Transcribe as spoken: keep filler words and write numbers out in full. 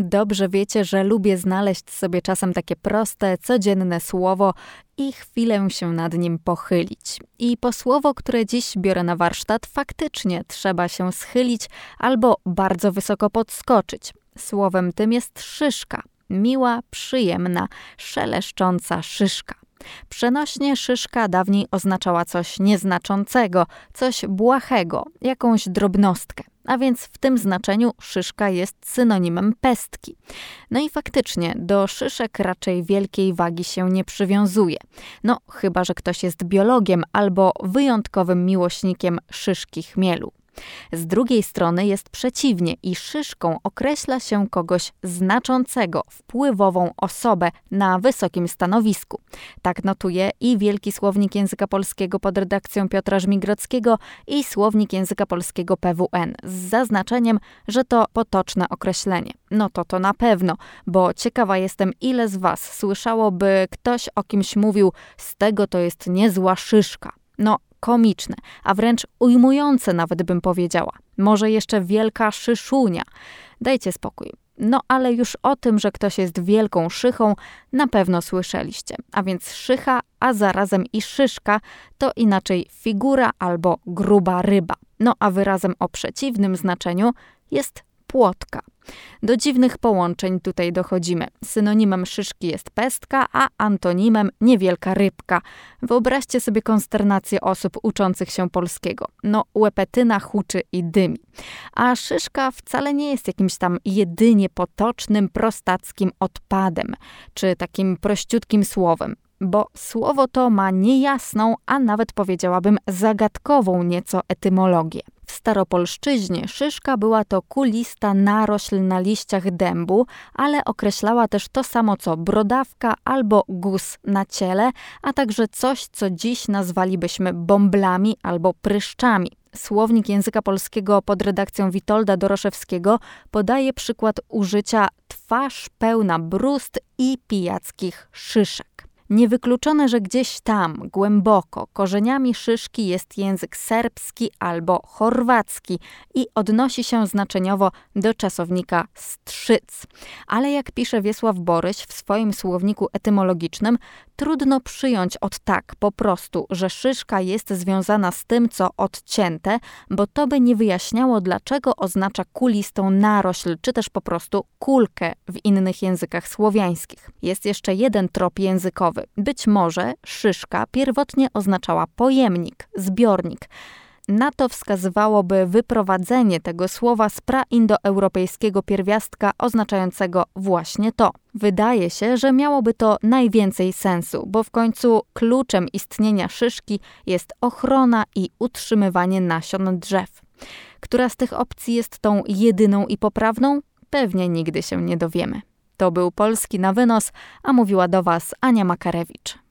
Dobrze wiecie, że lubię znaleźć sobie czasem takie proste, codzienne słowo i chwilę się nad nim pochylić. I po słowo, które dziś biorę na warsztat, faktycznie trzeba się schylić albo bardzo wysoko podskoczyć. Słowem tym jest szyszka. Miła, przyjemna, szeleszcząca szyszka. Przenośnie szyszka dawniej oznaczała coś nieznaczącego, coś błahego, jakąś drobnostkę. A więc w tym znaczeniu szyszka jest synonimem pestki. No i faktycznie do szyszek raczej wielkiej wagi się nie przywiązuje. No chyba, że ktoś jest biologiem albo wyjątkowym miłośnikiem szyszki chmielu. Z drugiej strony jest przeciwnie i szyszką określa się kogoś znaczącego, wpływową osobę na wysokim stanowisku. Tak notuje i Wielki Słownik Języka Polskiego pod redakcją Piotra Żmigrodzkiego i Słownik Języka Polskiego P W N z zaznaczeniem, że to potoczne określenie. No to to na pewno, bo ciekawa jestem, ile z was słyszało, by ktoś o kimś mówił, z tego to jest niezła szyszka. No, komiczne, a wręcz ujmujące nawet bym powiedziała. Może jeszcze wielka szyszunia. Dajcie spokój. No ale już o tym, że ktoś jest wielką szychą, na pewno słyszeliście. A więc szycha, a zarazem i szyszka to inaczej figura albo gruba ryba. No a wyrazem o przeciwnym znaczeniu jest płotka. Do dziwnych połączeń tutaj dochodzimy. Synonimem szyszki jest pestka, a antonimem niewielka rybka. Wyobraźcie sobie konsternację osób uczących się polskiego. No, łepetyna huczy i dymi. A szyszka wcale nie jest jakimś tam jedynie potocznym, prostackim odpadem, czy takim prościutkim słowem. Bo słowo to ma niejasną, a nawet powiedziałabym zagadkową nieco etymologię. W staropolszczyźnie szyszka była to kulista narośl na liściach dębu, ale określała też to samo co brodawka albo guz na ciele, a także coś, co dziś nazwalibyśmy bąblami albo pryszczami. Słownik Języka Polskiego pod redakcją Witolda Doroszewskiego podaje przykład użycia twarz pełna brust i pijackich szyszek. Niewykluczone, że gdzieś tam, głęboko, korzeniami szyszki jest język serbski albo chorwacki i odnosi się znaczeniowo do czasownika strzyc. Ale jak pisze Wiesław Boryś w swoim słowniku etymologicznym, trudno przyjąć od tak po prostu, że szyszka jest związana z tym, co odcięte, bo to by nie wyjaśniało, dlaczego oznacza kulistą narośl, czy też po prostu kulkę w innych językach słowiańskich. Jest jeszcze jeden trop językowy. Być może szyszka pierwotnie oznaczała pojemnik, zbiornik. Na to wskazywałoby wyprowadzenie tego słowa z praindoeuropejskiego pierwiastka oznaczającego właśnie to. Wydaje się, że miałoby to najwięcej sensu, bo w końcu kluczem istnienia szyszki jest ochrona i utrzymywanie nasion drzew. Która z tych opcji jest tą jedyną i poprawną? Pewnie nigdy się nie dowiemy. To był Polski na wynos, a mówiła do was Ania Makarewicz.